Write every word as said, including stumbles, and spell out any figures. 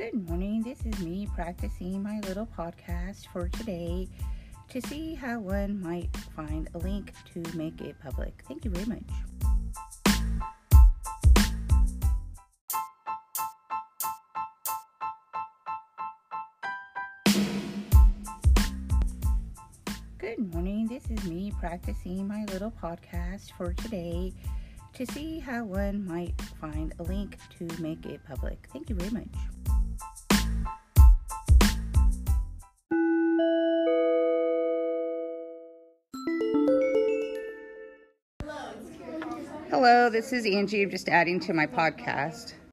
Good morning. This is me practicing my little podcast for today to see how one might find a link to make it public. Thank you very much. Good morning. This is me practicing my little podcast for today to see how one might find a link to make it public. Thank you very much. Hello, this is Angie. I'm just adding to my podcast.